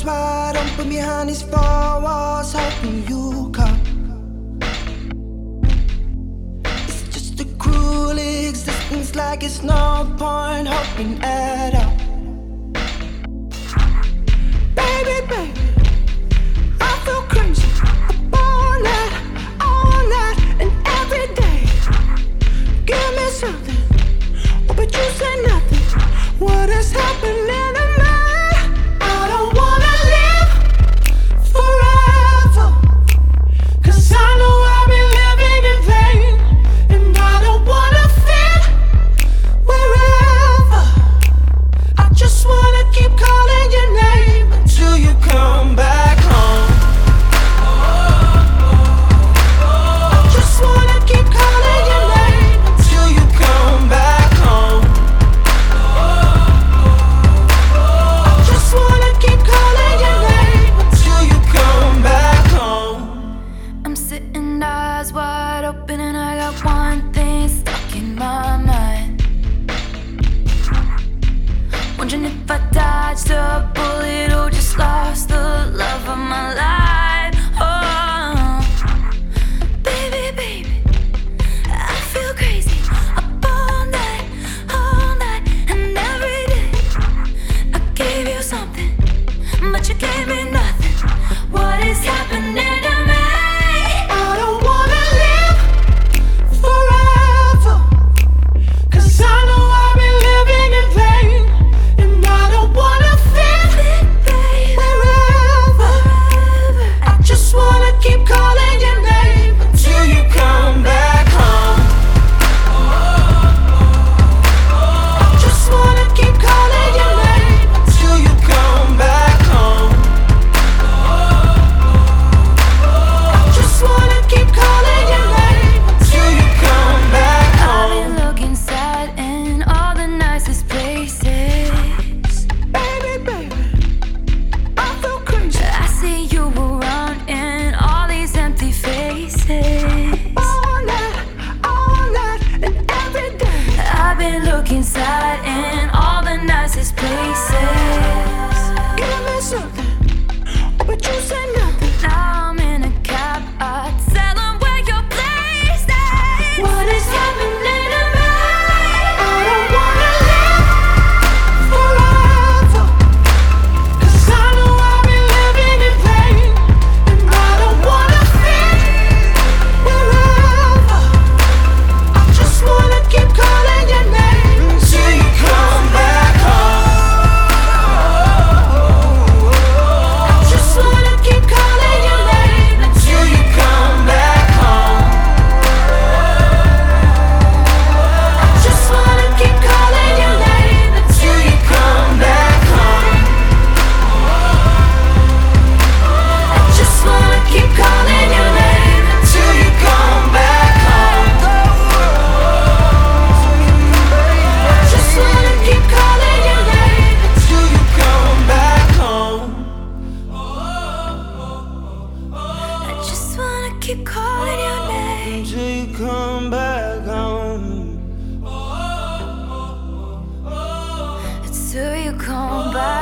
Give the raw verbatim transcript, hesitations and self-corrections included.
eyes wide open behind these four walls, hoping you come. It's just a cruel existence, like it's no point hoping at all. Baby, baby, I feel crazy all night, all night, and every day. Give me something, oh, but you say nothing. What is happening to me? I don't wanna live forever, 'cause I know I've been living in vain. And I don't wanna fit wherever. I just wanna keep calling your name until you come back home. I just wanna keep calling your name until you come back home. I just wanna keep calling your name until you come back home. I'm sitting eyes wide open and I got one thing stuck in my mind. Wondering if I dodged a bullet or just lost the love of my life. Oh, baby, baby, I feel crazy up all night, all night, and every day. I gave you something, but you gave me nothing. What is happening to me? I don't wanna live forever, 'cause I know I've been living in vain. And I don't wanna fit wherever. I just wanna keep calling your name until you come back home. I just wanna keep calling your name until you come back home. I just wanna keep calling your name until you come back I've home. been looking sad in all the nicest places. Baby, baby, I feel crazy I see you around in all these empty faces. all night, all night, and every day. I've been looking sad in all the nicest places. Give me something, oh, but you say nothing. Now I'm in a cab, I tell them where your place is. What is happening to me? I don't wanna live forever, 'cause I know I've been living in vain. And I don't wanna fit wherever. I just wanna keep calling your name until you come back home. I just wanna keep calling your name until you come back home. I just wanna keep calling your name until you come back home. I just wanna keep calling your name until you come back home. I just wanna keep calling your name until you come back home. I just wanna keep calling your name Until you come back home. until you come back.